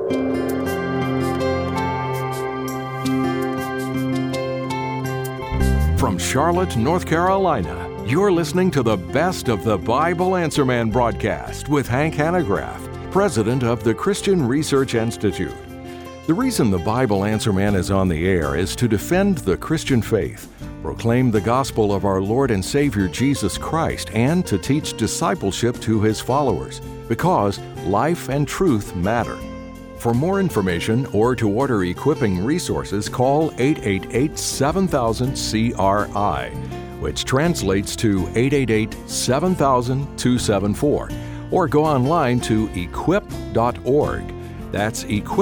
From Charlotte, North Carolina, you're listening to the Best of the Bible Answer Man broadcast with Hank Hanegraaff, president of the Christian Research Institute. The reason the Bible Answer Man is on the air is to defend the Christian faith, proclaim the gospel of our Lord and Savior Jesus Christ, and to teach discipleship to His followers, because life and truth matter. For more information or to order equipping resources, call 888-7000-CRI, which translates to 888-7000-274, or go online to equip.org. That's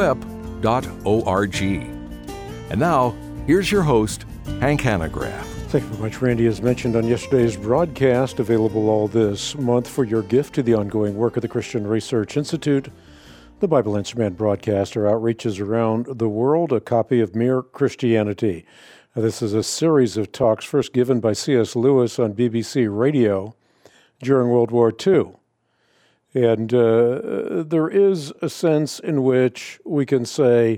equip.org. And now, here's your host, Hank Hanegraaff. Thank you very much, Randy. As mentioned on yesterday's broadcast, available all this month for your gift to the ongoing work of the Christian Research Institute, the Bible Answer Man broadcast, our outreaches around the world, a copy of Mere Christianity. This is a series of talks first given by C.S. Lewis on BBC Radio during World War II. And there is a sense in which we can say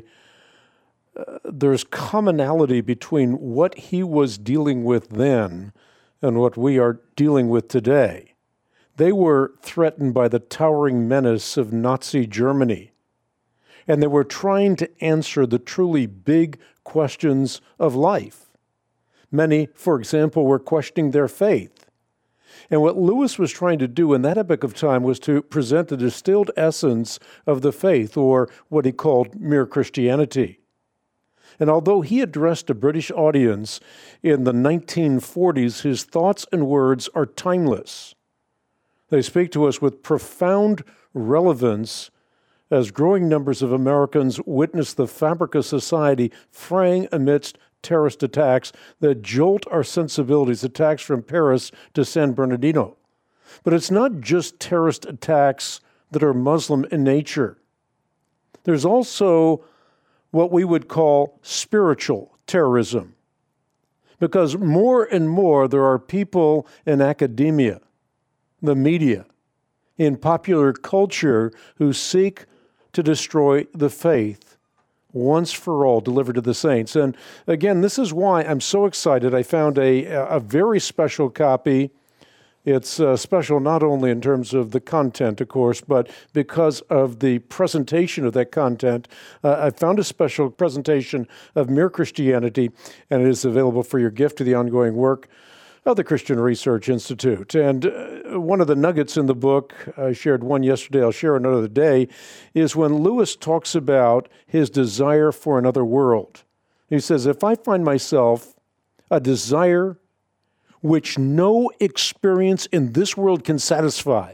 there's commonality between what he was dealing with then and what we are dealing with today. They were threatened by the towering menace of Nazi Germany, and they were trying to answer the truly big questions of life. Many, for example, were questioning their faith. And what Lewis was trying to do in that epoch of time was to present the distilled essence of the faith, or what he called mere Christianity. And although he addressed a British audience in the 1940s, his thoughts and words are timeless. They speak to us with profound relevance as growing numbers of Americans witness the fabric of society fraying amidst terrorist attacks that jolt our sensibilities, attacks from Paris to San Bernardino. But it's not just terrorist attacks that are Muslim in nature. There's also what we would call spiritual terrorism, because more and more there are people in academia, the media, in popular culture who seek to destroy the faith once for all delivered to the saints. And again, this is why I'm so excited. I found a very special copy. It's special not only in terms of the content, of course, but because of the presentation of that content. I found a special presentation of Mere Christianity, and it is available for your gift to the ongoing work of the Christian Research Institute. And one of the nuggets in the book, I shared one yesterday, I'll share another today, is when Lewis talks about his desire for another world. He says, if I find myself a desire which no experience in this world can satisfy,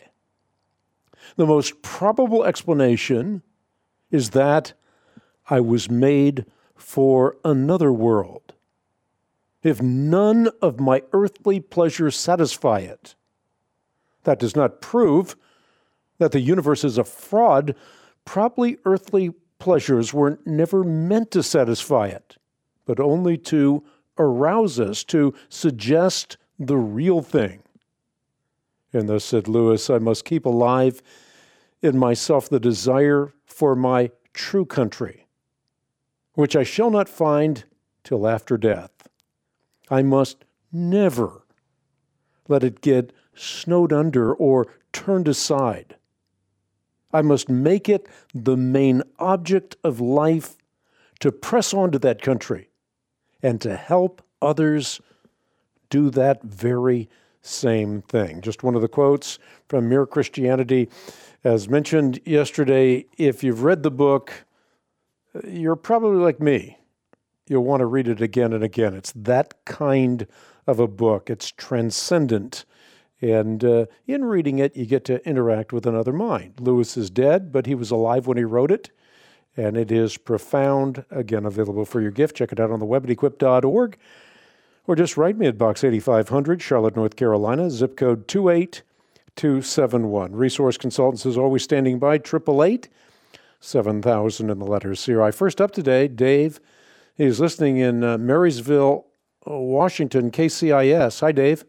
the most probable explanation is that I was made for another world. If none of my earthly pleasures satisfy it, that does not prove that the universe is a fraud. Probably earthly pleasures were never meant to satisfy it, but only to arouse us, to suggest the real thing. And thus said Lewis, I must keep alive in myself the desire for my true country, which I shall not find till after death. I must never let it get snowed under or turned aside. I must make it the main object of life to press on to that country and to help others do that very same thing. Just one of the quotes from Mere Christianity. As mentioned yesterday, if you've read the book, you're probably like me. You'll want to read it again and again. It's that kind of a book. It's transcendent. And in reading it, you get to interact with another mind. Lewis is dead, but he was alive when he wrote it. And it is profound. Again, available for your gift. Check it out on the web at equip.org. Or just write me at Box 8500, Charlotte, North Carolina, zip code 28271. Resource Consultants is always standing by, 888-7000 in the letters CRI. First up today, Dave. He's listening in Marysville, Washington, KCIS. Hi, Dave.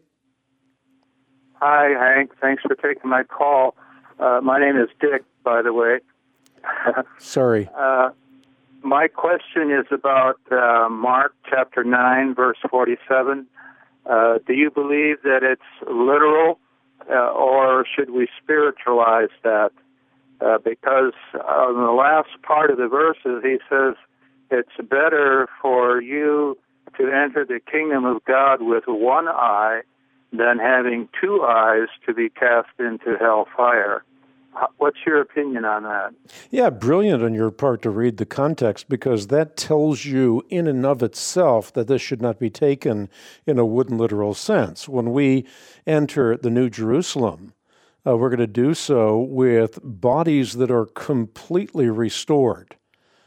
Hi, Hank. Thanks for taking my call. My name is Dick, by the way. Sorry. My question is about Mark chapter 9, verse 47. Do you believe that it's literal, or should we spiritualize that? Because on the last part of the verses, he says, it's better for you to enter the kingdom of God with one eye than having two eyes to be cast into hellfire. What's your opinion on that? Yeah, brilliant on your part to read the context, because that tells you in and of itself that this should not be taken in a wooden literal sense. When we enter the New Jerusalem, we're going to do so with bodies that are completely restored.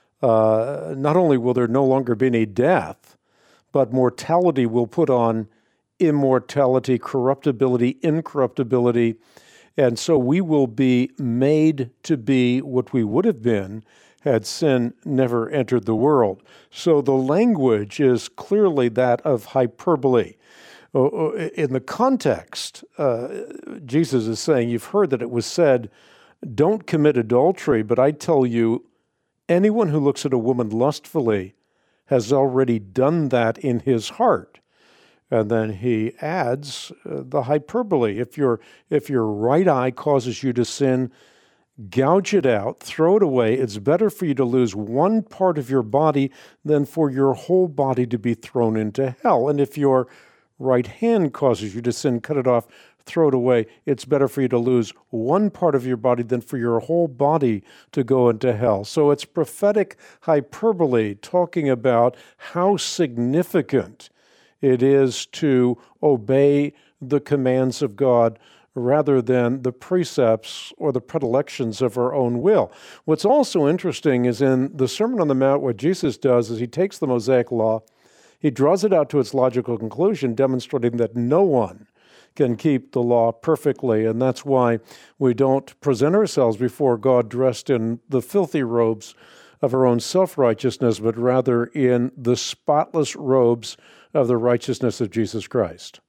Not only will there no longer be any death, but mortality will put on immortality, corruptibility, incorruptibility. And so we will be made to be what we would have been had sin never entered the world. So the language is clearly that of hyperbole. In the context, Jesus is saying, you've heard that it was said, don't commit adultery, but I tell you, anyone who looks at a woman lustfully has already done that in his heart. And then he adds the hyperbole. If your right eye causes you to sin, gouge it out, throw it away. It's better for you to lose one part of your body than for your whole body to be thrown into hell. And if your right hand causes you to sin, cut it off, throw it away. It's better for you to lose one part of your body than for your whole body to go into hell. So it's prophetic hyperbole talking about how significant it is to obey the commands of God rather than the precepts or the predilections of our own will. What's also interesting is in the Sermon on the Mount, what Jesus does is he takes the Mosaic Law, he draws it out to its logical conclusion, demonstrating that no one can keep the law perfectly, and that's why we don't present ourselves before God dressed in the filthy robes of our own self-righteousness, but rather in the spotless robes of the righteousness of Jesus Christ.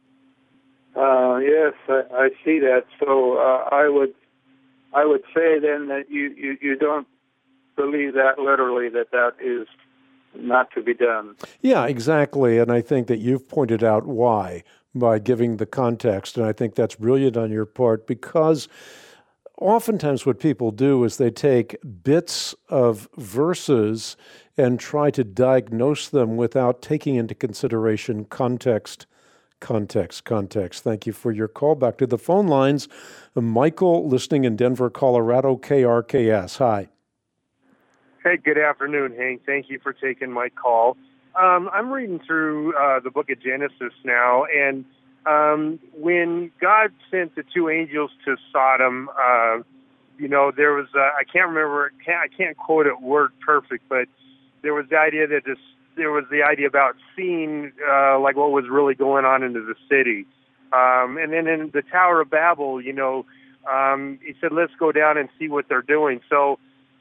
Yes, I see that. So I would say then that you don't believe that literally, that is not to be done. Yeah, exactly. And I think that you've pointed out why by giving the context. And I think that's brilliant on your part, because oftentimes what people do is they take bits of verses and try to diagnose them without taking into consideration context. Thank you for your call. Back to the phone lines. Michael, listening in Denver, Colorado, KRKS. Hi. Hey, good afternoon, Hank. Thank you for taking my call. I'm reading through the book of Genesis now, and when God sent the two angels to Sodom, there was, I can't remember, I can't quote it word perfect, but there was the idea that there was the idea about seeing like what was really going on into the city. And then in the Tower of Babel, he said, let's go down and see what they're doing. So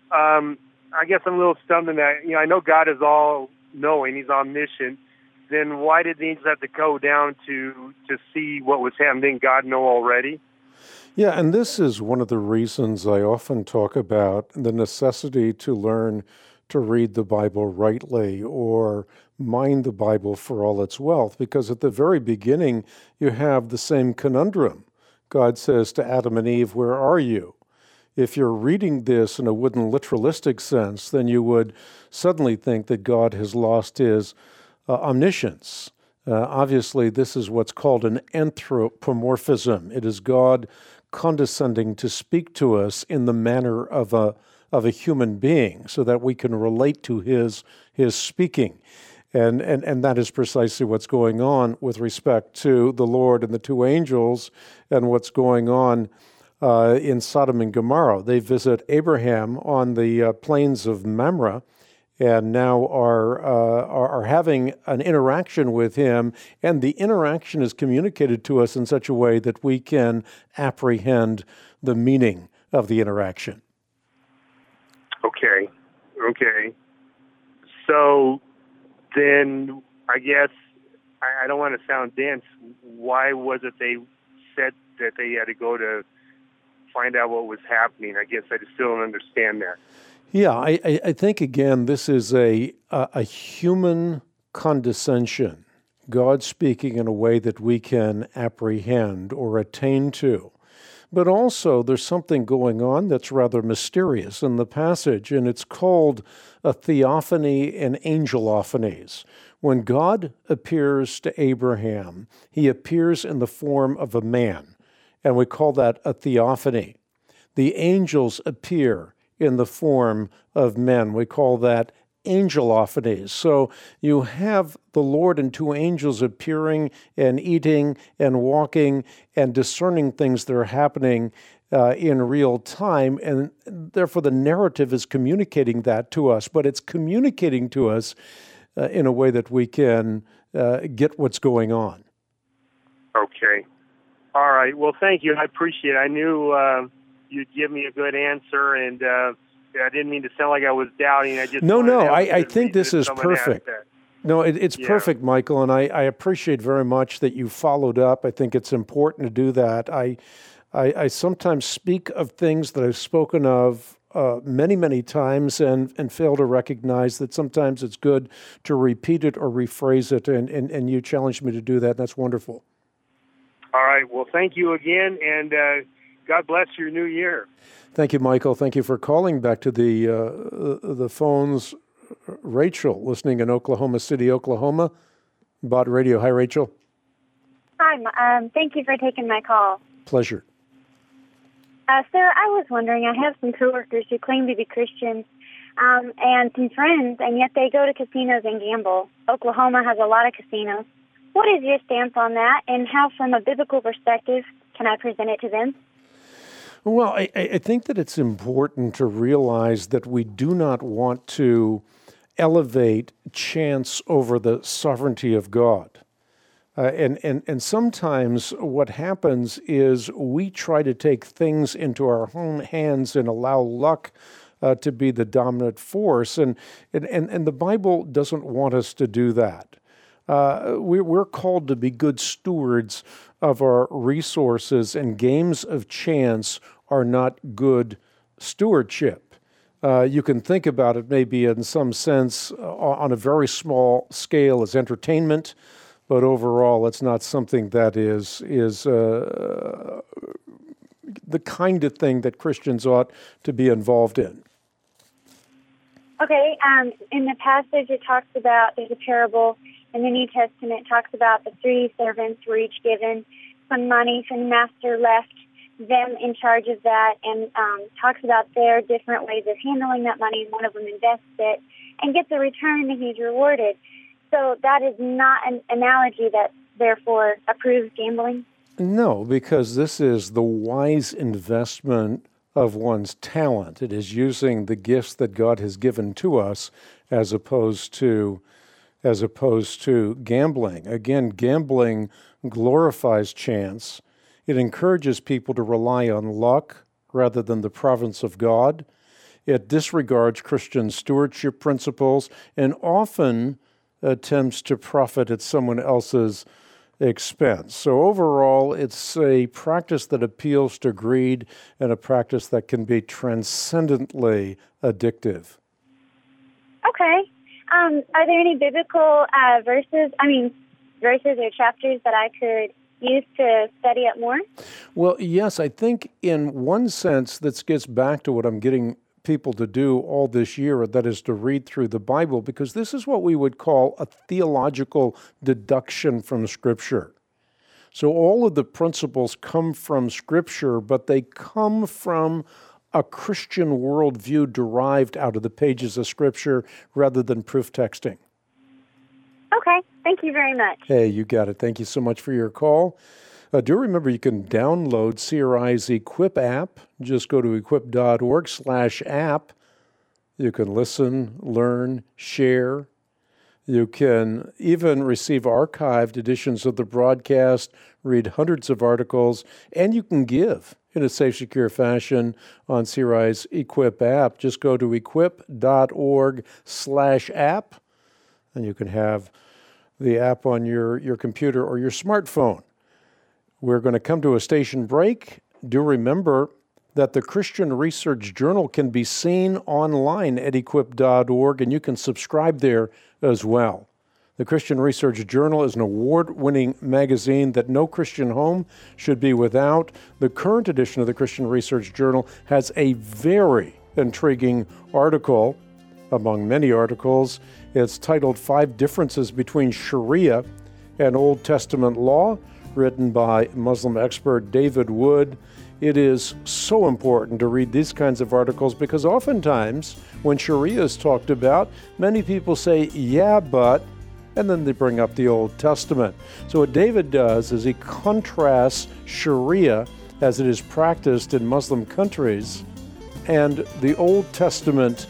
I guess I'm a little stunned in that, I know God is all-knowing, he's omniscient. Then why did the angels have to go down to see what was happening? Didn't God know already? Yeah, and this is one of the reasons I often talk about the necessity to learn to read the Bible rightly or mine the Bible for all its wealth, because at the very beginning you have the same conundrum. God says to Adam and Eve, "Where are you?" If you're reading this in a wooden literalistic sense, then you would suddenly think that God has lost his omniscience. Obviously, this is what's called an anthropomorphism. It is God condescending to speak to us in the manner of a human being so that we can relate to his speaking. And that is precisely what's going on with respect to the Lord and the two angels and what's going on in Sodom and Gomorrah. They visit Abraham on the plains of Mamre and now are having an interaction with him, and the interaction is communicated to us in such a way that we can apprehend the meaning of the interaction. Okay. So then I guess, I don't want to sound dense, why was it they said that they had to go to find out what was happening. I guess I just still don't understand that. Yeah, I think, again, this is a human condescension, God speaking in a way that we can apprehend or attain to. But also, there's something going on that's rather mysterious in the passage, and it's called a theophany and angelophanies. When God appears to Abraham, he appears in the form of a man, and we call that a theophany. The angels appear in the form of men. We call that angelophanies. So you have the Lord and two angels appearing and eating and walking and discerning things that are happening in real time, and therefore the narrative is communicating that to us, but it's communicating to us in a way that we can get what's going on. Okay. All right. Well, thank you. I appreciate it. I knew you'd give me a good answer, and I didn't mean to sound like I was doubting. I just I think this is perfect. No, it's perfect, Michael, and I appreciate very much that you followed up. I think it's important to do that. I sometimes speak of things that I've spoken of many, many times and fail to recognize that sometimes it's good to repeat it or rephrase it, and you challenged me to do that. That's wonderful. All right. Well, thank you again, and God bless your new year. Thank you, Michael. Thank you for calling. Back to the phones. Rachel, listening in Oklahoma City, Oklahoma. Bott Radio. Hi, Rachel. Hi. Thank you for taking my call. Pleasure. Sir, I was wondering, I have some coworkers who claim to be Christians and some friends, and yet they go to casinos and gamble. Oklahoma has a lot of casinos. What is your stance on that, and how, from a biblical perspective, can I present it to them? Well, I think that it's important to realize that we do not want to elevate chance over the sovereignty of God. And sometimes what happens is we try to take things into our own hands and allow luck to be the dominant force. And the Bible doesn't want us to do that. We're called to be good stewards of our resources, and games of chance are not good stewardship. You can think about it maybe in some sense on a very small scale as entertainment, but overall it's not something that is the kind of thing that Christians ought to be involved in. Okay, in the passage it talks about, there's a parable in the New Testament, it talks about the three servants were each given some money, so the master left them in charge of that, and talks about their different ways of handling that money, and one of them invests it and gets a return, and he's rewarded. So that is not an analogy that therefore approves gambling? No, because this is the wise investment of one's talent. It is using the gifts that God has given to us as opposed to gambling. Again, gambling glorifies chance. It encourages people to rely on luck rather than the providence of God. It disregards Christian stewardship principles and often attempts to profit at someone else's expense. So overall, it's a practice that appeals to greed and a practice that can be transcendently addictive. Okay. Are there any biblical verses or chapters that I could use to study up more? Well, yes, I think in one sense this gets back to what I'm getting people to do all this year, that is to read through the Bible, because this is what we would call a theological deduction from Scripture. So all of the principles come from Scripture, but they come from a Christian worldview derived out of the pages of Scripture rather than proof texting. Okay. Thank you very much. Hey, you got it. Thank you so much for your call. Do remember you can download CRI's Equip app. Just go to equip.org/app. You can listen, learn, share. You can even receive archived editions of the broadcast, read hundreds of articles, and you can give in a safe, secure fashion on CRI's Equip app. Just go to equip.org/app, and you can have the app on your computer or your smartphone. We're going to come to a station break. Do remember that the Christian Research Journal can be seen online at equip.org, and you can subscribe there as well. The Christian Research Journal is an award-winning magazine that no Christian home should be without. The current edition of the Christian Research Journal has a very intriguing article, among many articles. It's titled 5 Differences Between Sharia and Old Testament Law, written by Muslim expert David Wood. It is so important to read these kinds of articles because oftentimes when Sharia is talked about, many people say, yeah, but, and then they bring up the Old Testament. So what David does is he contrasts Sharia as it is practiced in Muslim countries and the Old Testament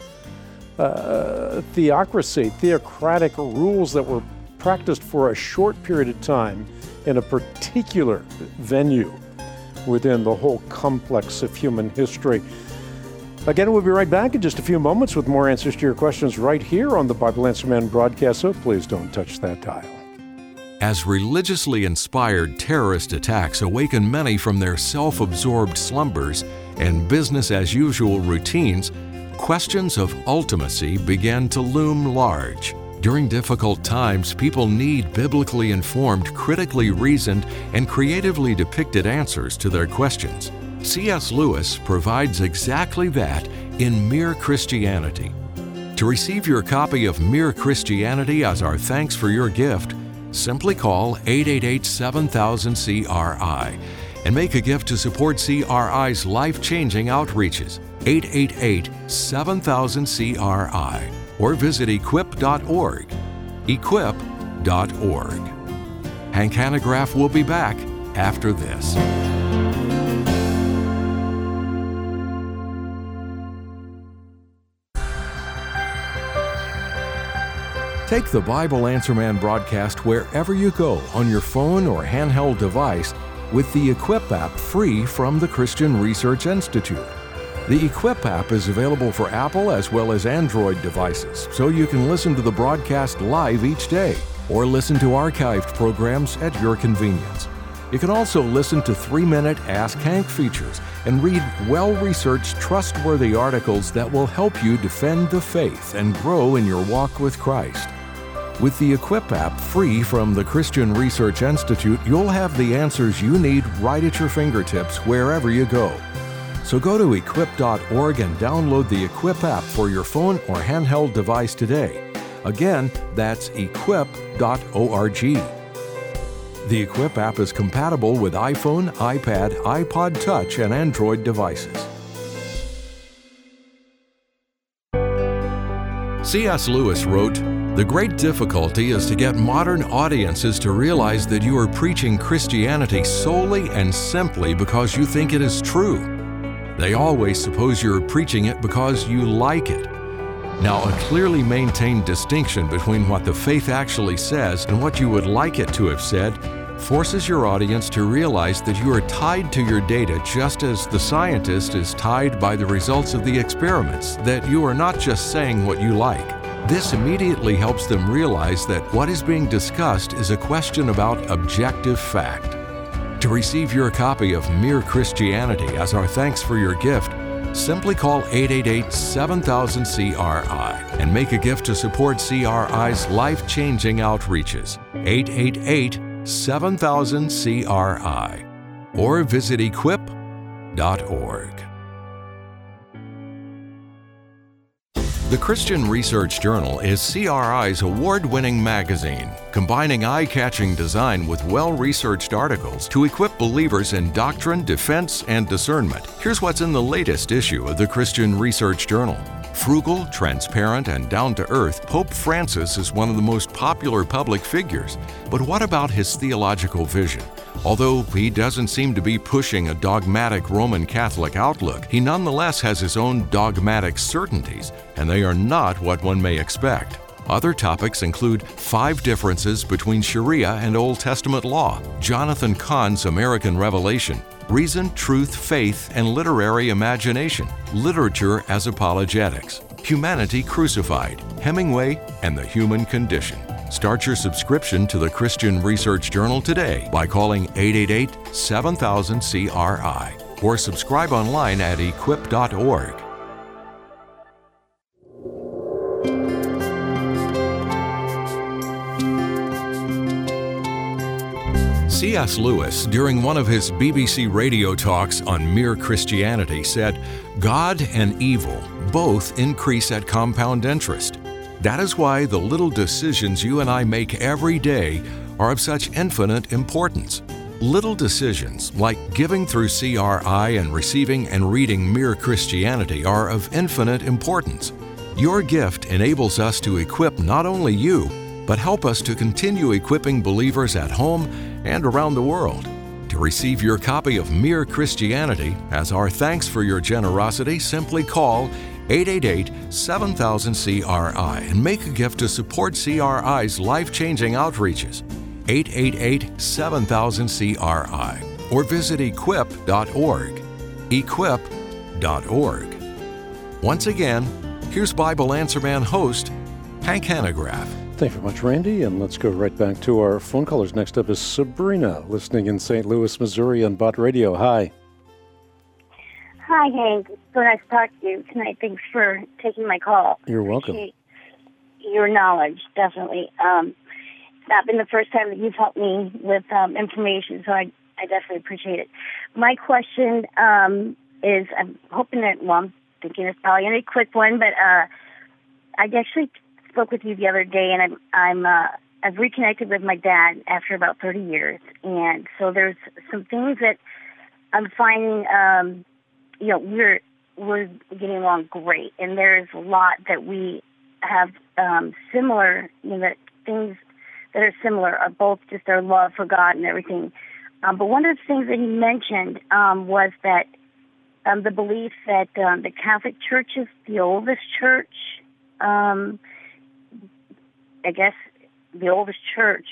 theocratic rules that were practiced for a short period of time in a particular venue within the whole complex of human history. Again, we'll be right back in just a few moments with more answers to your questions right here on the Bible Answer Man broadcast, so please don't touch that dial. As religiously inspired terrorist attacks awaken many from their self-absorbed slumbers and business-as-usual routines, questions of ultimacy began to loom large. During difficult times, people need biblically informed, critically reasoned, and creatively depicted answers to their questions. C.S. Lewis provides exactly that in Mere Christianity. To receive your copy of Mere Christianity as our thanks for your gift, simply call 888-7000-CRI and make a gift to support CRI's life-changing outreaches, 888-7000-CRI, or visit equip.org, equip.org. Hank Hanegraaff will be back after this. Take the Bible Answer Man broadcast wherever you go on your phone or handheld device with the Equip app free from the Christian Research Institute. The Equip app is available for Apple as well as Android devices, so you can listen to the broadcast live each day or listen to archived programs at your convenience. You can also listen to 3-minute Ask Hank features and read well-researched, trustworthy articles that will help you defend the faith and grow in your walk with Christ. With the Equip app free from the Christian Research Institute, you'll have the answers you need right at your fingertips wherever you go. So go to equip.org and download the Equip app for your phone or handheld device today. Again, that's equip.org. The Equip app is compatible with iPhone, iPad, iPod Touch, and Android devices. C.S. Lewis wrote, "The great difficulty is to get modern audiences to realize that you are preaching Christianity solely and simply because you think it is true. They always suppose you're preaching it because you like it." Now, a clearly maintained distinction between what the faith actually says and what you would like it to have said forces your audience to realize that you are tied to your data just as the scientist is tied by the results of the experiments, that you are not just saying what you like. This immediately helps them realize that what is being discussed is a question about objective fact. To receive your copy of Mere Christianity as our thanks for your gift, simply call 888-7000-CRI and make a gift to support CRI's life-changing outreaches, 888-7000-CRI, or visit equip.org. The Christian Research Journal is CRI's award-winning magazine, combining eye-catching design with well-researched articles to equip believers in doctrine, defense, and discernment. Here's what's in the latest issue of the Christian Research Journal. Frugal, transparent, and down-to-earth, Pope Francis is one of the most popular public figures. But what about his theological vision? Although he doesn't seem to be pushing a dogmatic Roman Catholic outlook, he nonetheless has his own dogmatic certainties, and they are not what one may expect. Other topics include 5 differences between Sharia and Old Testament law, Jonathan Cahn's American Revelation, reason, truth, faith, and literary imagination, literature as apologetics, humanity crucified, Hemingway, and the human condition. Start your subscription to the Christian Research Journal today by calling 888-7000-CRI or subscribe online at equip.org. C.S. Lewis, during one of his BBC radio talks on Mere Christianity, said, "God and evil both increase at compound interest. That is why the little decisions you and I make every day are of such infinite importance. Little decisions like giving through CRI and receiving and reading Mere Christianity are of infinite importance. Your gift enables us to equip not only you, but help us to continue equipping believers at home and around the world. To receive your copy of Mere Christianity, as our thanks for your generosity, simply call 888-7000-CRI and make a gift to support CRI's life-changing outreaches. 888-7000-CRI or visit equip.org. Equip.org. Once again, here's Bible Answer Man host, Hank Hanegraaff. Thank you very much, Randy, and let's go right back to our phone callers. Next up is Sabrina, listening in St. Louis, Missouri on Bott Radio. Hi. Hi, Hank. So nice to talk to you tonight. Thanks for taking my call. You're welcome. Appreciate your knowledge, definitely. It's not been the first time that you've helped me with information, so I definitely appreciate it. My question is, I'm hoping that, I'm thinking it's probably a quick one, but I actually spoke with you the other day, and I've reconnected with my dad after about 30 years, and so there's some things that I'm finding. We're getting along great, and there's a lot that we have similar. That things that are similar are both just our love for God and everything. But one of the things that he mentioned was that the belief that the Catholic Church is the oldest church. I guess the oldest church,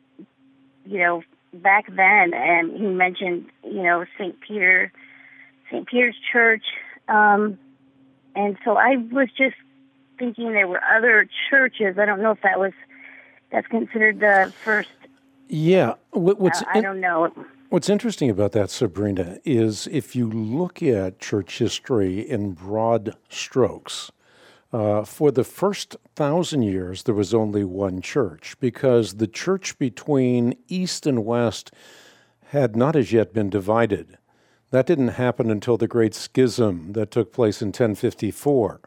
back then, and he mentioned, St. Peter's Church, and so I was just thinking there were other churches. I don't know if that's considered the first. Yeah, I don't know. What's interesting about that, Sabrina, is if you look at church history in broad strokes, for the first 1,000 years, there was only one church because the church between East and West had not as yet been divided. That didn't happen until the Great Schism that took place in 1054.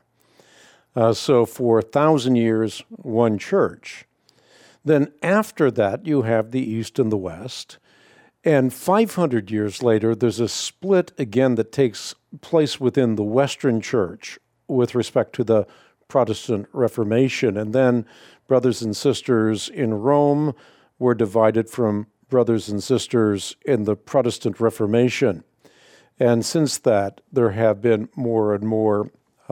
So for 1,000 years, one church. Then after that, you have the East and the West. And 500 years later, there's a split again that takes place within the Western Church with respect to the Protestant Reformation. And then brothers and sisters in Rome were divided from brothers and sisters in the Protestant Reformation. And since that, there have been more and more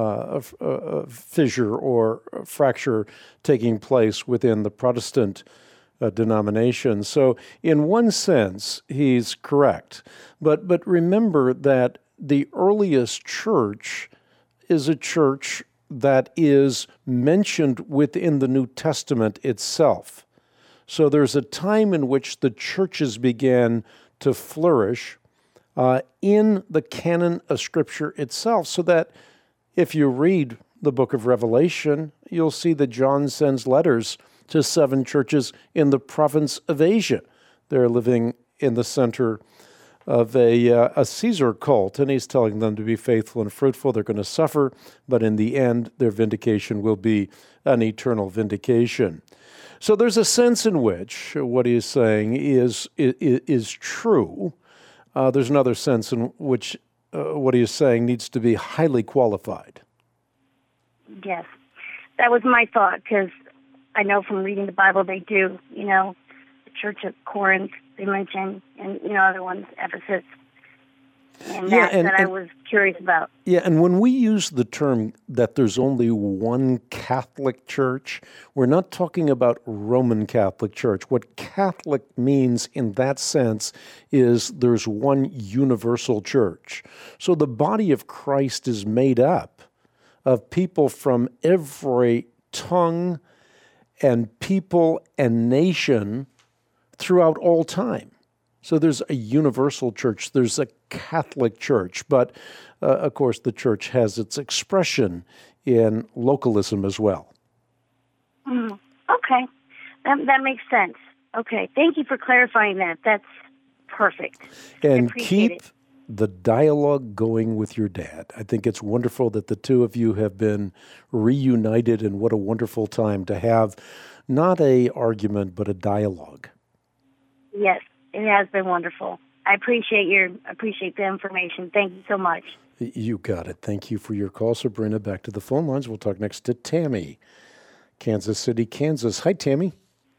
fissure or fracture taking place within the Protestant denomination. So in one sense, he's correct. But remember that the earliest church is a church that is mentioned within the New Testament itself. So there's a time in which the churches began to flourish in the canon of Scripture itself, so that if you read the book of Revelation, you'll see that John sends letters to 7 churches in the province of Asia. They're living in the center of a Caesar cult, and he's telling them to be faithful and fruitful. They're going to suffer, but in the end, their vindication will be an eternal vindication. So there's a sense in which what he is saying is true. There's another sense in which what he is saying needs to be highly qualified. Yes, that was my thought, because I know from reading the Bible they do, the Church of Corinth, they mention, and, other ones, Ephesus. And that I was curious about. Yeah, and when we use the term that there's only one Catholic Church, we're not talking about Roman Catholic Church. What Catholic means in that sense is there's one universal church. So the body of Christ is made up of people from every tongue and people and nation throughout all time. So there's a universal church, there's a Catholic church, but of course the church has its expression in localism as well. Okay, that makes sense. Okay, thank you for clarifying that. That's perfect. And keep the dialogue going with your dad. I think it's wonderful that the two of you have been reunited, and what a wonderful time to have not a argument, but a dialogue. Yes, it has been wonderful. I appreciate the information. Thank you so much. You got it. Thank you for your call, Sabrina. Back to the phone lines. We'll talk next to Tammy, Kansas City, Kansas. Hi, Tammy.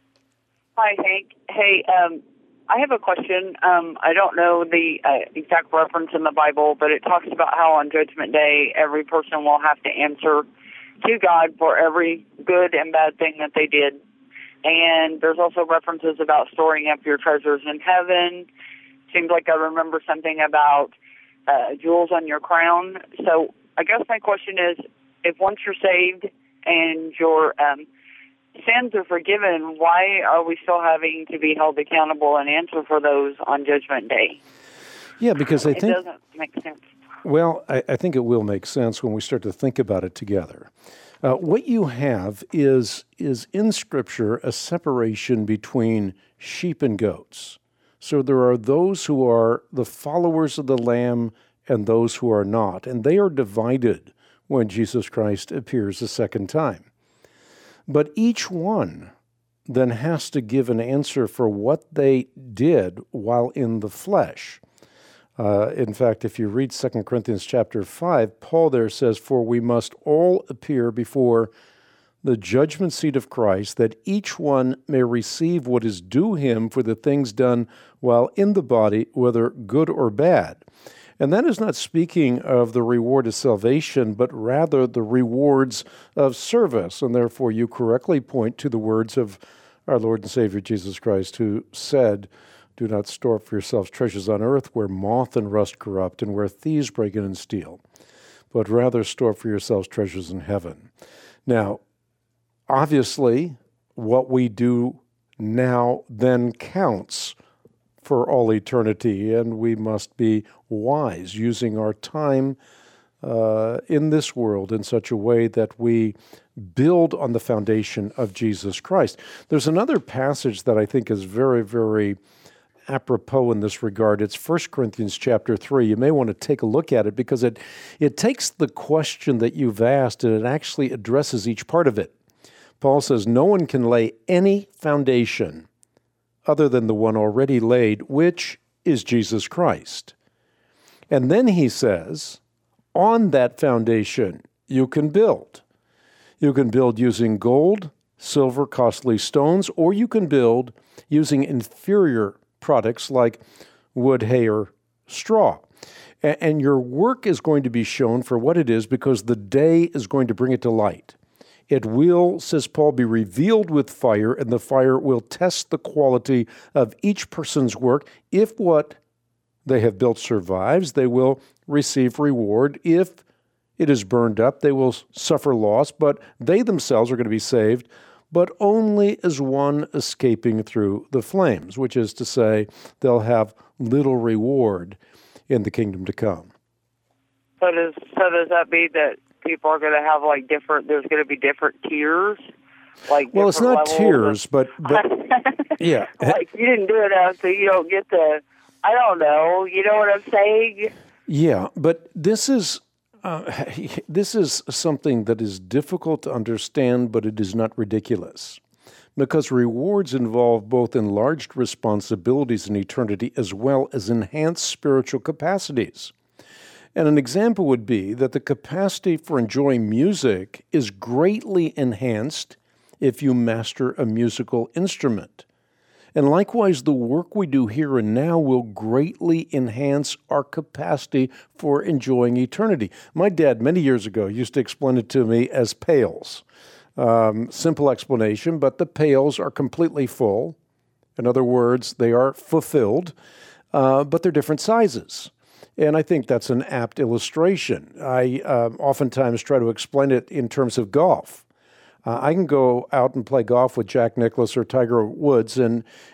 Hi, Hank. Hey, I have a question. I don't know the exact reference in the Bible, but it talks about how on Judgment Day, every person will have to answer to God for every good and bad thing that they did. And there's also references about storing up your treasures in heaven. Seems like I remember something about jewels on your crown. So I guess my question is, if once you're saved and your sins are forgiven, why are we still having to be held accountable and answer for those on Judgment Day? Yeah, because I think it doesn't make sense. Well, I think it will make sense when we start to think about it together. What you have is in Scripture a separation between sheep and goats. So there are those who are the followers of the Lamb and those who are not, and they are divided when Jesus Christ appears a second time. But each one then has to give an answer for what they did while in the flesh. In fact, if you read 2 Corinthians chapter 5, Paul there says, "For we must all appear before the judgment seat of Christ, that each one may receive what is due him for the things done while in the body, whether good or bad." And that is not speaking of the reward of salvation, but rather the rewards of service. And therefore, you correctly point to the words of our Lord and Savior Jesus Christ, who said, "Do not store up for yourselves treasures on earth, where moth and rust corrupt, and where thieves break in and steal, but rather store up for yourselves treasures in heaven." Now, obviously, what we do now then counts for all eternity, and we must be wise, using our time in this world in such a way that we build on the foundation of Jesus Christ. There's another passage that I think is very, very apropos in this regard. It's 1 Corinthians chapter 3. You may want to take a look at it because it takes the question that you've asked and it actually addresses each part of it. Paul says, "No one can lay any foundation other than the one already laid, which is Jesus Christ." And then he says, on that foundation you can build. You can build using gold, silver, costly stones, or you can build using inferior products like wood, hay, or straw. And your work is going to be shown for what it is because the day is going to bring it to light. It will, says Paul, be revealed with fire, and the fire will test the quality of each person's work. If what they have built survives, they will receive reward. If it is burned up, they will suffer loss, but they themselves are going to be saved, but only as one escaping through the flames, which is to say, they'll have little reward in the kingdom to come. So does that mean that people are going to have there's going to be different tiers? Well, it's not tiers, but yeah. You didn't do enough, so you don't get I don't know, you know what I'm saying? Yeah, but this is something that is difficult to understand, but it is not ridiculous. Because rewards involve both enlarged responsibilities in eternity as well as enhanced spiritual capacities. And an example would be that the capacity for enjoying music is greatly enhanced if you master a musical instrument. And likewise, the work we do here and now will greatly enhance our capacity for enjoying eternity. My dad, many years ago, used to explain it to me as pails. Simple explanation, but the pails are completely full. In other words, they are fulfilled, but they're different sizes. And I think that's an apt illustration. I oftentimes try to explain it in terms of golf. I can go out and play golf with Jack Nicklaus or Tiger Woods, and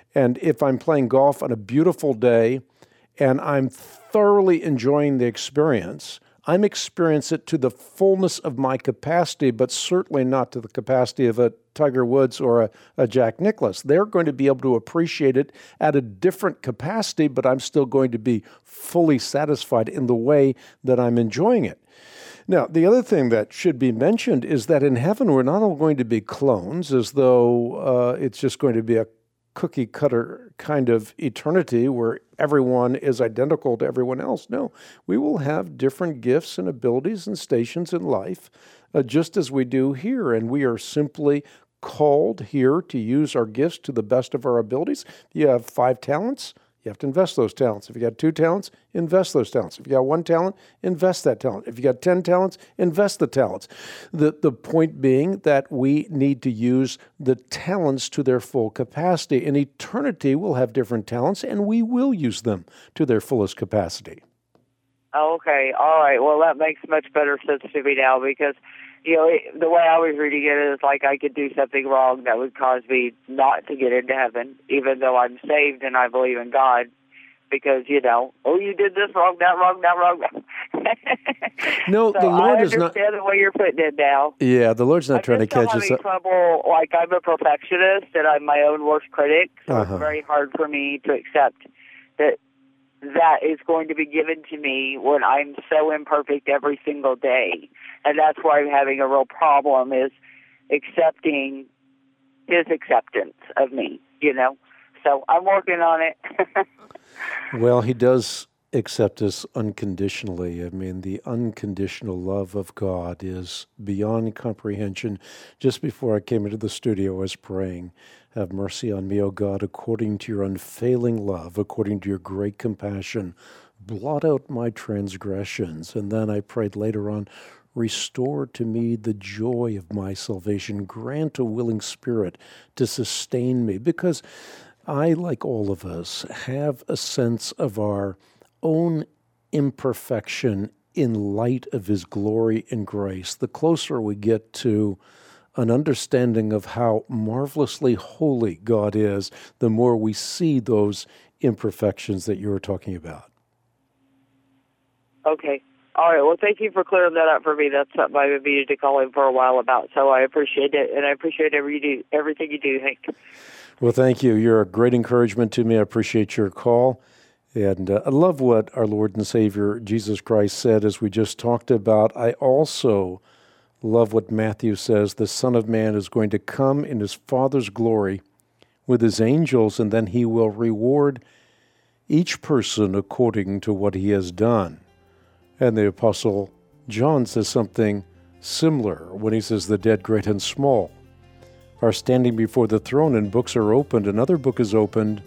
And if I'm playing golf on a beautiful day and I'm thoroughly enjoying the experience, I'm experiencing it to the fullness of my capacity, but certainly not to the capacity of a Tiger Woods or a Jack Nicklaus. They're going to be able to appreciate it at a different capacity, but I'm still going to be fully satisfied in the way that I'm enjoying it. Now, the other thing that should be mentioned is that in heaven, we're not all going to be clones, as though it's just going to be a cookie-cutter kind of eternity where everyone is identical to everyone else. No, we will have different gifts and abilities and stations in life, just as we do here, and we are simply called here to use our gifts to the best of our abilities. You have 5 talents, you have to invest those talents. If you got 2 talents, invest those talents. If you got 1 talent, invest that talent. If you got 10 talents, invest the talents. The point being that we need to use the talents to their full capacity. In eternity, we'll have different talents, and we will use them to their fullest capacity. Okay, all right. Well, that makes much better sense to me now because, the way I was reading it is like I could do something wrong that would cause me not to get into heaven, even though I'm saved and I believe in God, because, you did this wrong, that wrong, that wrong. No, so the Lord is not. I understand the way you're putting it now. Yeah, the Lord's not trying to catch us up. Trouble, like I'm a perfectionist and I'm my own worst critic, so it's very hard for me to accept that is going to be given to me when I'm so imperfect every single day. And that's why I'm having a real problem is accepting his acceptance of me, So I'm working on it. Well, he does accept us unconditionally. I mean, the unconditional love of God is beyond comprehension. Just before I came into the studio, I was praying, have mercy on me, O God, according to your unfailing love, according to your great compassion. Blot out my transgressions. And then I prayed later on, restore to me the joy of my salvation. Grant a willing spirit to sustain me. Because I, like all of us, have a sense of our own imperfection in light of his glory and grace. The closer we get to an understanding of how marvelously holy God is, the more we see those imperfections that you were talking about. Okay. All right. Well, thank you for clearing that up for me. That's something I've been needed to call in for a while about, so I appreciate it, and I appreciate everything you do, Hank. Well, thank you. You're a great encouragement to me. I appreciate your call. And I love what our Lord and Savior Jesus Christ said, as we just talked about. I also love what Matthew says, the Son of Man is going to come in his Father's glory with his angels, and then he will reward each person according to what he has done. And the Apostle John says something similar when he says, the dead, great and small, are standing before the throne, and books are opened. Another book is opened,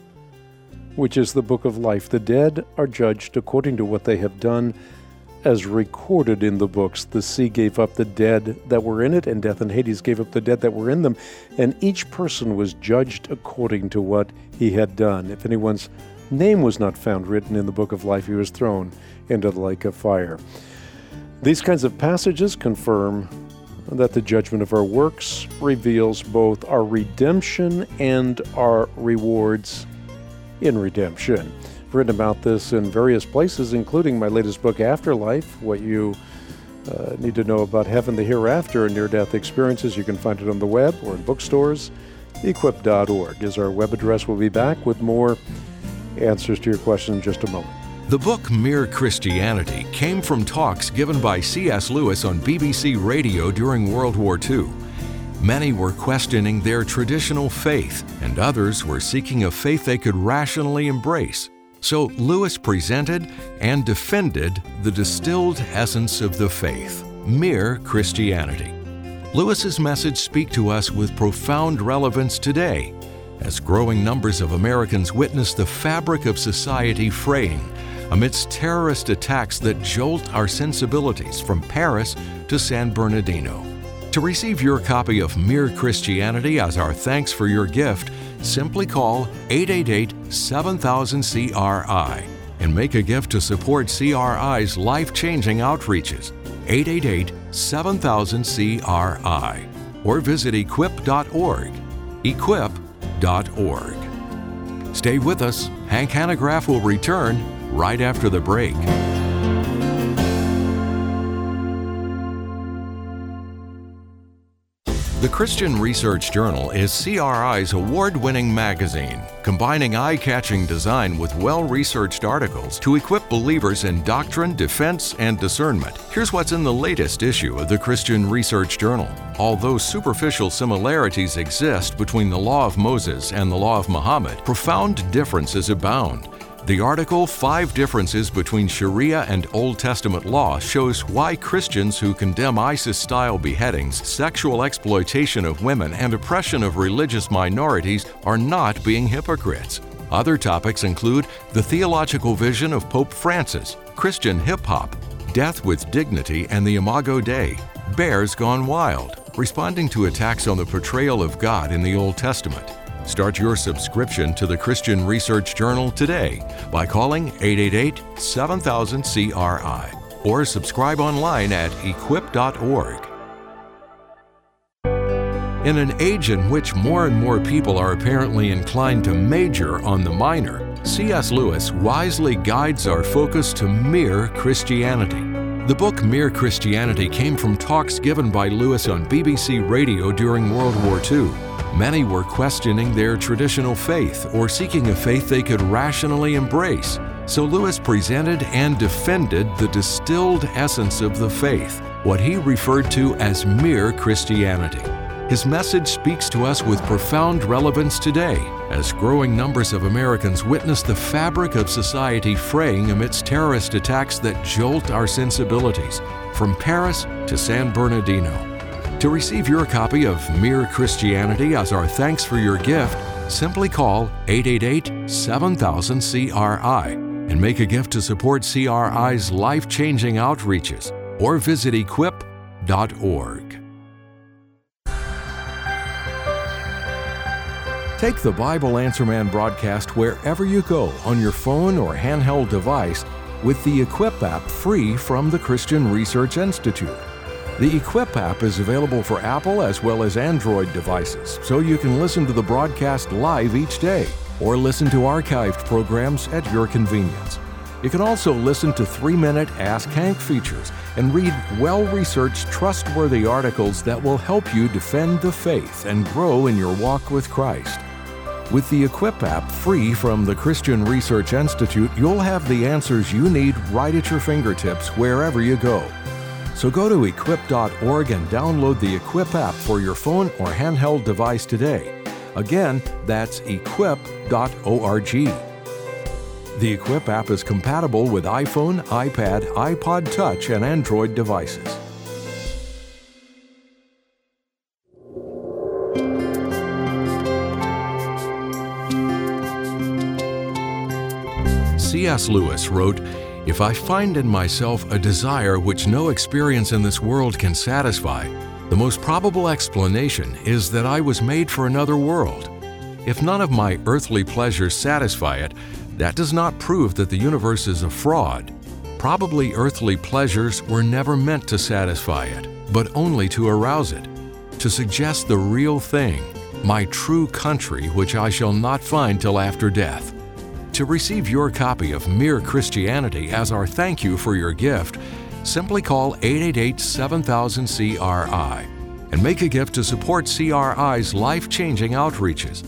which is the book of life. The dead are judged according to what they have done, as recorded in the books. The sea gave up the dead that were in it, and death and Hades gave up the dead that were in them. And each person was judged according to what he had done. If anyone's name was not found written in the book of life, he was thrown into the lake of fire. These kinds of passages confirm that the judgment of our works reveals both our redemption and our rewards in redemption. I've written about this in various places, including my latest book, Afterlife, what you need to know about heaven, the hereafter, and near-death experiences. You can find it on the web or in bookstores. Equip.org is our web address. We'll be back with more answers to your question in just a moment. The book Mere Christianity came from talks given by C.S. Lewis on BBC Radio during World War II. Many were questioning their traditional faith, and others were seeking a faith they could rationally embrace. So Lewis presented and defended the distilled essence of the faith, Mere Christianity. Lewis's message speaks to us with profound relevance today, as growing numbers of Americans witness the fabric of society fraying amidst terrorist attacks that jolt our sensibilities from Paris to San Bernardino. To receive your copy of Mere Christianity as our thanks for your gift, simply call 888-7000-CRI and make a gift to support CRI's life-changing outreaches. 888-7000-CRI or visit equip.org. Equip.org. Stay with us. Hank Hanegraaff will return right after the break. The Christian Research Journal is CRI's award-winning magazine, combining eye-catching design with well-researched articles to equip believers in doctrine, defense, and discernment. Here's what's in the latest issue of the Christian Research Journal. Although superficial similarities exist between the Law of Moses and the Law of Muhammad, profound differences abound. The article, 5 Differences Between Sharia and Old Testament Law, shows why Christians who condemn ISIS-style beheadings, sexual exploitation of women, and oppression of religious minorities are not being hypocrites. Other topics include the theological vision of Pope Francis, Christian hip-hop, death with dignity and the Imago Dei, bears gone wild, responding to attacks on the portrayal of God in the Old Testament. Start your subscription to the Christian Research Journal today by calling 888-7000-CRI or subscribe online at equip.org. In an age in which more and more people are apparently inclined to major on the minor, C.S. Lewis wisely guides our focus to mere Christianity. The book Mere Christianity came from talks given by Lewis on BBC Radio during World War II. Many were questioning their traditional faith or seeking a faith they could rationally embrace. So Lewis presented and defended the distilled essence of the faith, what he referred to as mere Christianity. His message speaks to us with profound relevance today, as growing numbers of Americans witness the fabric of society fraying amidst terrorist attacks that jolt our sensibilities, from Paris to San Bernardino. To receive your copy of Mere Christianity as our thanks for your gift, simply call 888-7000-CRI and make a gift to support CRI's life-changing outreaches, or visit equip.org. Take the Bible Answer Man broadcast wherever you go on your phone or handheld device with the Equip app, free from the Christian Research Institute. The Equip app is available for Apple as well as Android devices, so you can listen to the broadcast live each day or listen to archived programs at your convenience. You can also listen to 3-minute Ask Hank features and read well-researched, trustworthy articles that will help you defend the faith and grow in your walk with Christ. With the Equip app, free from the Christian Research Institute, you'll have the answers you need right at your fingertips wherever you go. So go to equip.org and download the Equip app for your phone or handheld device today. Again, that's equip.org. The Equip app is compatible with iPhone, iPad, iPod Touch, and Android devices. C.S. Lewis wrote, "If I find in myself a desire which no experience in this world can satisfy, the most probable explanation is that I was made for another world. If none of my earthly pleasures satisfy it, that does not prove that the universe is a fraud. Probably earthly pleasures were never meant to satisfy it, but only to arouse it, to suggest the real thing, my true country, which I shall not find till after death." To receive your copy of Mere Christianity as our thank you for your gift, simply call 888-7000-CRI and make a gift to support CRI's life-changing outreaches.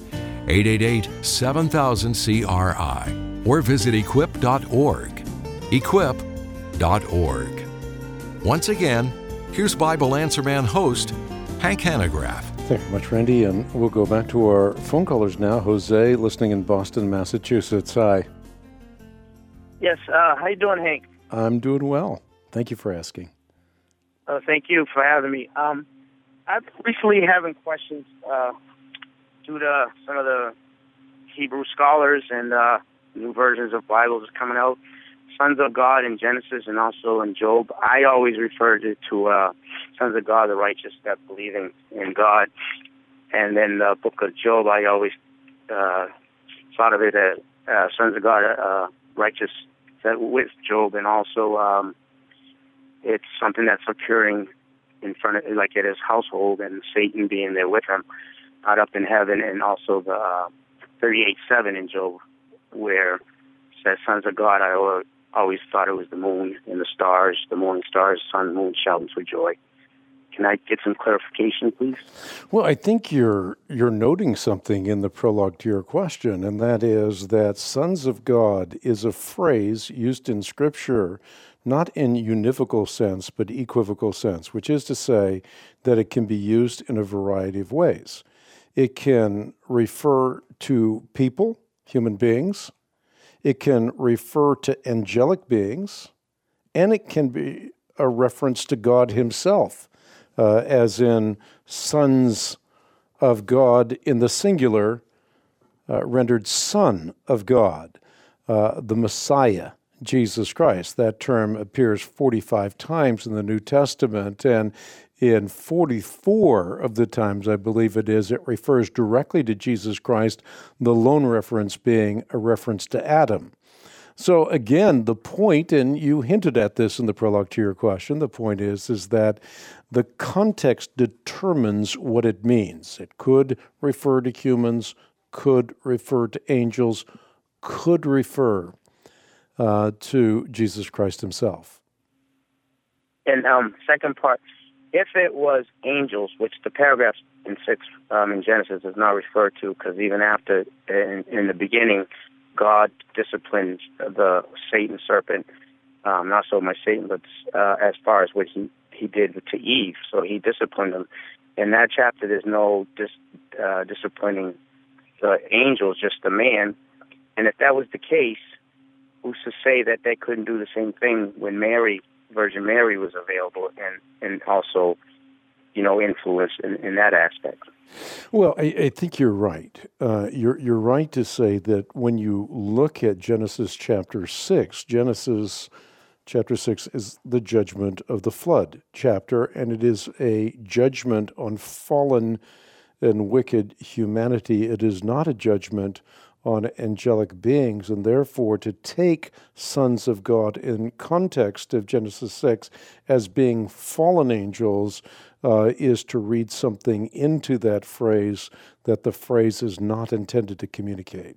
888-7000-CRI or visit equip.org. Equip.org. Once again, here's Bible Answer Man host, Hank Hanegraaff. Thank you much, Randy. And we'll go back to our phone callers now. Jose, listening in Boston, Massachusetts. Hi. Yes. How you doing, Hank? I'm doing well. Thank you for asking. Thank you for having me. I've recently having questions due to some of the Hebrew scholars and new versions of Bibles coming out. Sons of God in Genesis and also in Job. I always referred it to Sons of God, the righteous that believe in God. And then the book of Job, I always thought of it as Sons of God, righteous that with Job. And also it's something that's occurring in front of, like at his household, and Satan being there with him, not up in heaven, and also 38:7 in Job, where it says, "Sons of God, I always thought it was the moon and the stars, the morning stars, sun, moon, shouting for joy." Can I get some clarification, please? Well, I think you're noting something in the prologue to your question, and that is that sons of God is a phrase used in Scripture not in univocal sense, but equivocal sense, which is to say that it can be used in a variety of ways. It can refer to people, human beings. It can refer to angelic beings, and it can be a reference to God himself, as in sons of God in the singular, rendered Son of God, the Messiah, Jesus Christ. That term appears 45 times in the New Testament, and in 44 of the times, I believe it is, it refers directly to Jesus Christ, the lone reference being a reference to Adam. So again, the point, and you hinted at this in the prologue to your question, the point is that the context determines what it means. It could refer to humans, could refer to angels, could refer to Jesus Christ himself. And second part, if it was angels, which the paragraph in 6 in Genesis does not refer to, because even after, in the beginning, God disciplined the Satan serpent, not so much Satan, but as far as what he did to Eve. So he disciplined him. In that chapter, there's no disciplining the angels, just the man. And if that was the case, who's to say that they couldn't do the same thing when Virgin Mary was available and also, influence in that aspect? Well, I think you're right. You're right to say that when you look at Genesis chapter 6, Genesis chapter 6 is the judgment of the flood chapter, and it is a judgment on fallen and wicked humanity. It is not a judgment on angelic beings, and therefore to take sons of God in context of Genesis 6 as being fallen angels is to read something into that phrase that the phrase is not intended to communicate.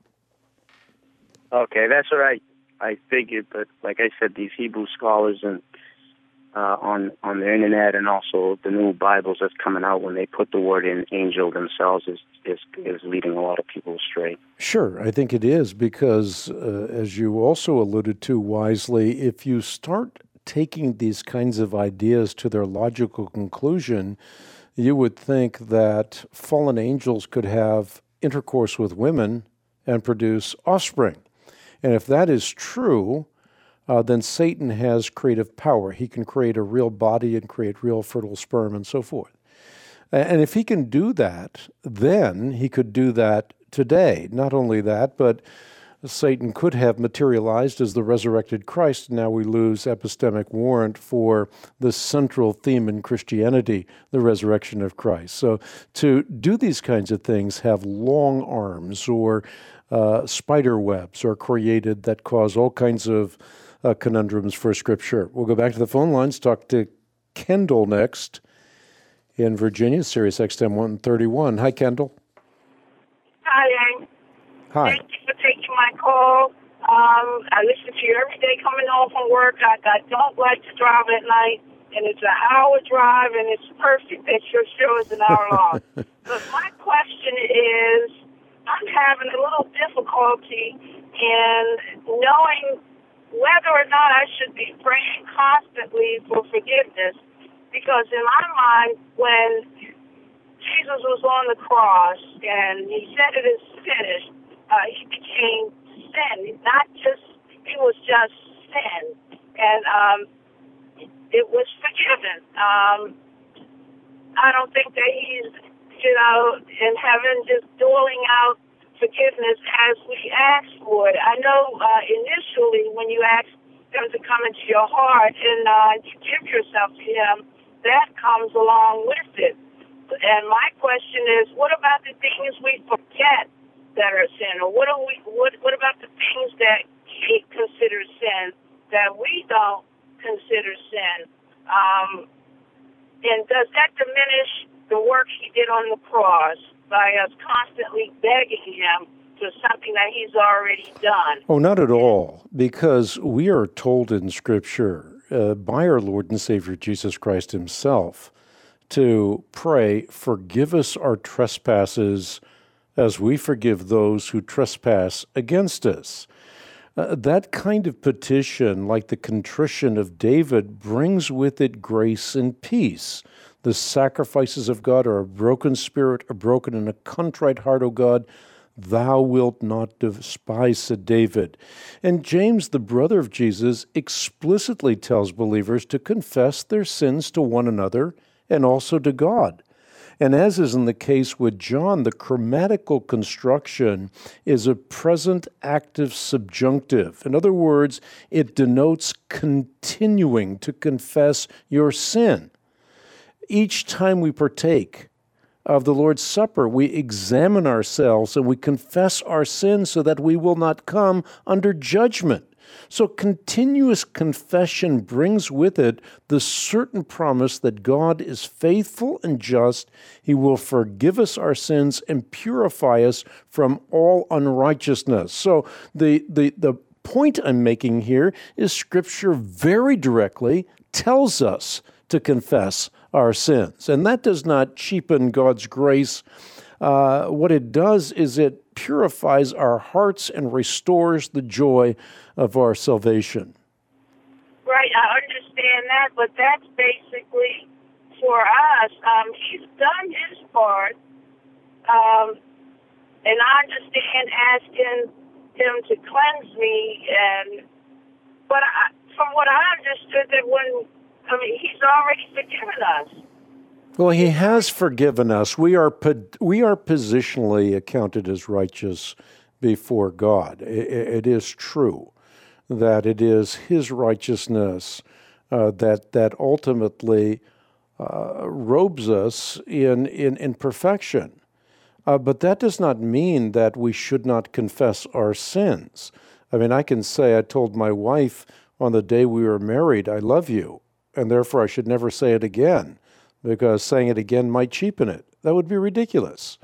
Okay, that's all right. I figured, but like I said, these Hebrew scholars and on the internet and also the new Bibles that's coming out, when they put the word in angel themselves, is leading a lot of people astray. Sure, I think it is, because as you also alluded to wisely, if you start taking these kinds of ideas to their logical conclusion, you would think that fallen angels could have intercourse with women and produce offspring. And if that is true, then Satan has creative power. He can create a real body and create real fertile sperm and so forth. And if he can do that, then he could do that today. Not only that, but Satan could have materialized as the resurrected Christ. Now we lose epistemic warrant for the central theme in Christianity, the resurrection of Christ. So to do these kinds of things, have long arms or spider webs are created that cause all kinds of conundrums for Scripture. We'll go back to the phone lines, talk to Kendall next in Virginia, Sirius XM 131. Hi, Kendall. Hi, Hank. Hi. Thank you for taking my call. I listen to you every day coming home from work. I don't like to drive at night, and it's an hour drive, and it's perfect. That your show is an hour long. But my question is, I'm having a little difficulty in knowing whether or not I should be praying constantly for forgiveness, because in my mind, when Jesus was on the cross and he said it is finished, he became sin. He was just sin. And it was forgiven. I don't think that he's, in heaven just doling out forgiveness as we ask for it. I know initially when you ask him to come into your heart and you give yourself to him, that comes along with it. And my question is, what about the things we forget that are sin? Or what about the things that he considers sin that we don't consider sin? And does that diminish the work he did on the cross? by us constantly begging him for something that he's already done. Oh, not at all, because we are told in Scripture by our Lord and Savior Jesus Christ himself to pray, forgive us our trespasses as we forgive those who trespass against us. That kind of petition, like the contrition of David, brings with it grace and peace. The sacrifices of God are a broken spirit, a broken and a contrite heart, O God, thou wilt not despise, said David. And James, the brother of Jesus, explicitly tells believers to confess their sins to one another and also to God. And as is in the case with John, the grammatical construction is a present active subjunctive. In other words, it denotes continuing to confess your sin. Each time we partake of the Lord's Supper, we examine ourselves and we confess our sins so that we will not come under judgment. So continuous confession brings with it the certain promise that God is faithful and just. He will forgive us our sins and purify us from all unrighteousness. So the point I'm making here is Scripture very directly tells us to confess our sins. And that does not cheapen God's grace. What it does is it purifies our hearts and restores the joy of our salvation. Right, I understand that, but that's basically for us. He's done his part, and I understand asking him to cleanse me. But from what I understood, that he's already forgiven us. Well, he has forgiven us. We are positionally accounted as righteous before God. It is true that it is his righteousness that ultimately robes us in perfection. But that does not mean that we should not confess our sins. I mean, I can say I told my wife on the day we were married, I love you, and therefore I should never say it again, because saying it again might cheapen it. That would be ridiculous.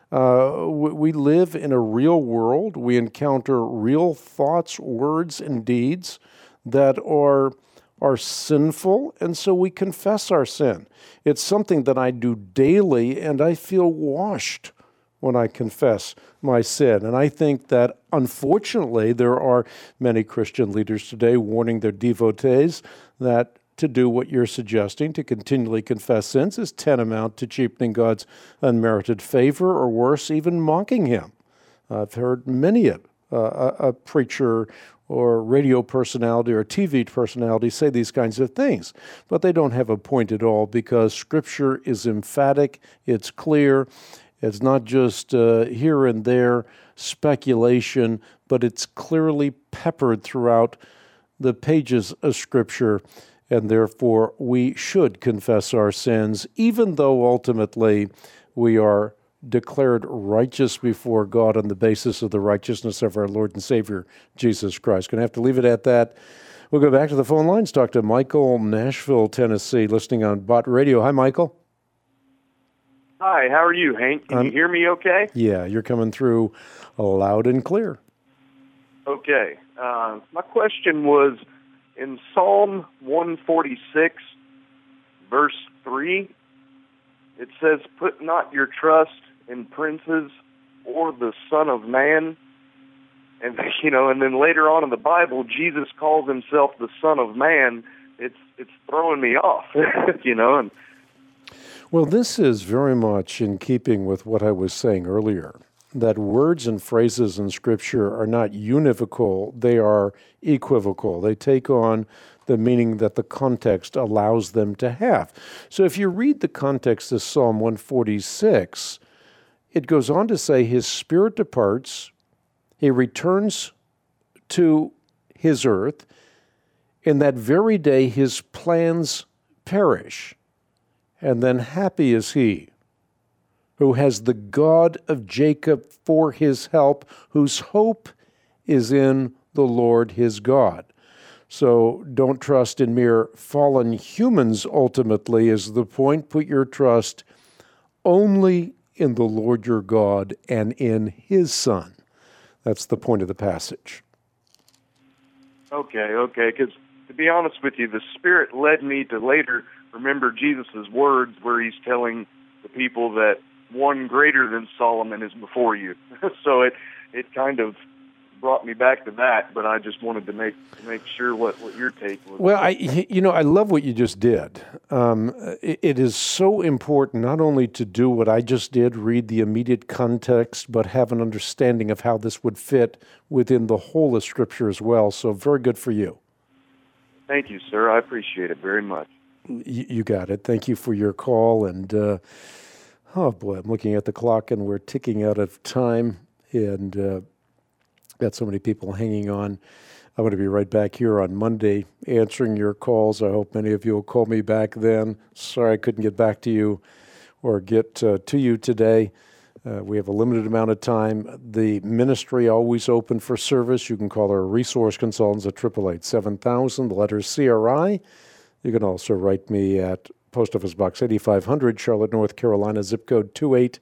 We live in a real world. We encounter real thoughts, words, and deeds that are sinful, and so we confess our sin. It's something that I do daily, and I feel washed when I confess my sin. And I think that, unfortunately, there are many Christian leaders today warning their devotees that to do what you're suggesting, to continually confess sins, is tantamount to cheapening God's unmerited favor, or worse, even mocking him. I've heard many a preacher or radio personality or TV personality say these kinds of things, but they don't have a point at all, because Scripture is emphatic, it's clear, it's not just here and there speculation, but it's clearly peppered throughout the pages of Scripture. And therefore, we should confess our sins, even though ultimately we are declared righteous before God on the basis of the righteousness of our Lord and Savior, Jesus Christ. Going to have to leave it at that. We'll go back to the phone lines, talk to Michael, Nashville, Tennessee, listening on Bott Radio. Hi, Michael. Hi, how are you, Hank? Can you hear me okay? Yeah, you're coming through loud and clear. Okay. My question was, in Psalm 146, verse 3, it says, "Put not your trust in princes or the Son of Man." And, and then later on in the Bible, Jesus calls himself the Son of Man. It's throwing me off, and... Well, this is very much in keeping with what I was saying earlier, that words and phrases in Scripture are not univocal, they are equivocal. They take on the meaning that the context allows them to have. So if you read the context of Psalm 146, it goes on to say, his spirit departs, he returns to his earth, in that very day his plans perish. And then happy is he who has the God of Jacob for his help, whose hope is in the Lord his God. So don't trust in mere fallen humans ultimately is the point. Put your trust only in the Lord your God and in His Son. That's the point of the passage. Okay, because to be honest with you, the Spirit led me to later remember Jesus' words where He's telling the people that one greater than Solomon is before you. So it kind of brought me back to that, but I just wanted to make sure what your take was. Well, I love what you just did. It is so important not only to do what I just did, read the immediate context, but have an understanding of how this would fit within the whole of Scripture as well. So very good for you. Thank you, sir. I appreciate it very much. You got it. Thank you for your call. And, oh boy, I'm looking at the clock and we're ticking out of time. And got so many people hanging on. I'm going to be right back here on Monday answering your calls. I hope many of you will call me back then. Sorry I couldn't get back to you or get to you today. We have a limited amount of time. The ministry always open for service. You can call our resource consultants at 888-7000, the letter CRI. You can also write me at Post Office Box 8500, Charlotte, North Carolina, zip code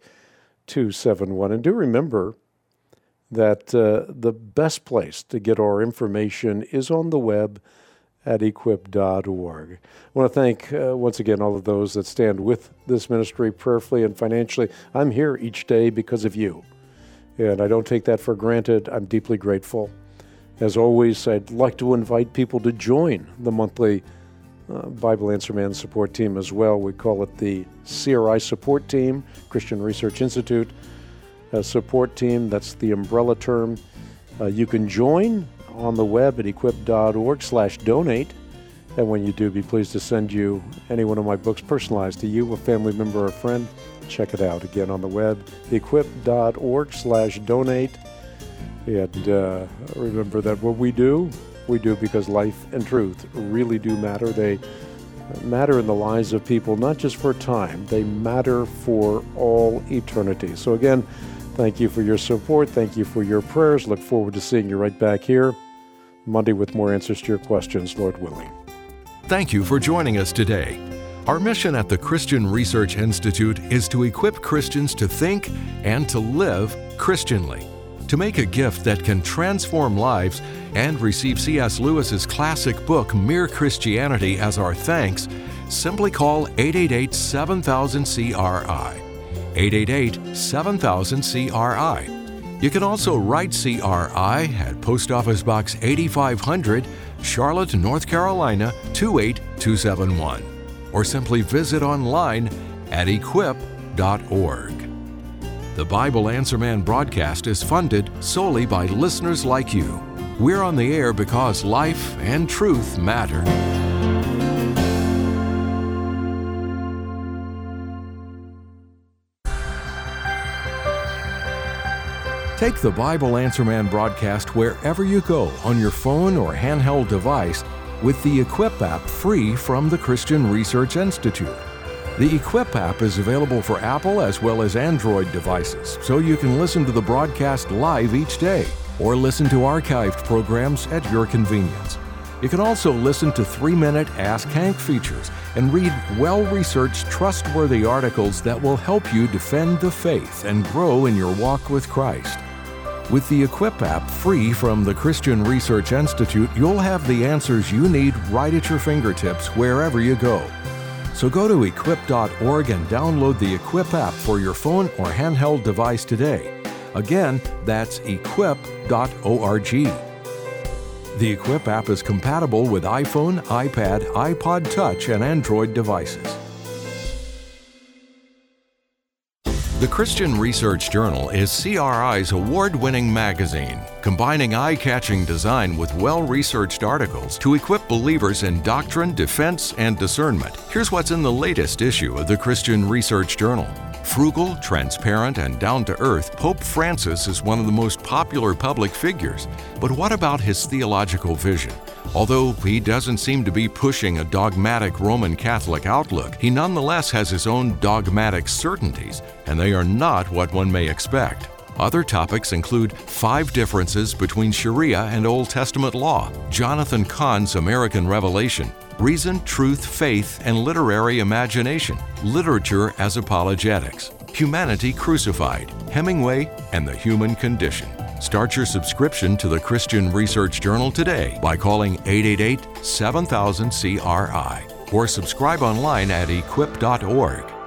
28271. And do remember that the best place to get our information is on the web at equip.org. I want to thank, once again, all of those that stand with this ministry prayerfully and financially. I'm here each day because of you, and I don't take that for granted. I'm deeply grateful. As always, I'd like to invite people to join the monthly Bible Answer Man support team as well. We call it the CRI support team, Christian Research Institute support team. That's the umbrella term. You can join on the web at equip.org/donate. And when you do, be pleased to send you any one of my books personalized to you, a family member, or a friend. Check it out again on the web, equip.org/donate. And remember that what we do because life and truth really do matter. They matter in the lives of people, not just for time. They matter for all eternity. So again, thank you for your support. Thank you for your prayers. Look forward to seeing you right back here Monday with more answers to your questions, Lord willing. Thank you for joining us today. Our mission at the Christian Research Institute is to equip Christians to think and to live Christianly, to make a gift that can transform lives, and receive C.S. Lewis's classic book, Mere Christianity, as our thanks. Simply call 888-7000-CRI. 888-7000-CRI. You can also write CRI at Post Office Box 8500, Charlotte, North Carolina, 28271. Or simply visit online at equip.org. The Bible Answer Man broadcast is funded solely by listeners like you. We're on the air because life and truth matter. Take the Bible Answer Man broadcast wherever you go on your phone or handheld device with the Equip app, free from the Christian Research Institute. The Equip app is available for Apple as well as Android devices, so you can listen to the broadcast live each day or listen to archived programs at your convenience. You can also listen to 3-minute Ask Hank features and read well-researched, trustworthy articles that will help you defend the faith and grow in your walk with Christ. With the Equip app, free from the Christian Research Institute, you'll have the answers you need right at your fingertips wherever you go. So go to equip.org and download the Equip app for your phone or handheld device today. Again, that's equip.org. The Equip app is compatible with iPhone, iPad, iPod Touch, and Android devices. The Christian Research Journal is CRI's award-winning magazine, combining eye-catching design with well-researched articles to equip believers in doctrine, defense, and discernment. Here's what's in the latest issue of the Christian Research Journal. Frugal, transparent, and down-to-earth, Pope Francis is one of the most popular public figures. But what about his theological vision? Although he doesn't seem to be pushing a dogmatic Roman Catholic outlook, he nonetheless has his own dogmatic certainties, and they are not what one may expect. Other topics include 5 differences between Sharia and Old Testament law, Jonathan Cahn's American Revelation, reason, truth, faith, and literary imagination, literature as apologetics, Humanity Crucified, Hemingway, and the Human Condition. Start your subscription to the Christian Research Journal today by calling 888-7000-CRI or subscribe online at equip.org.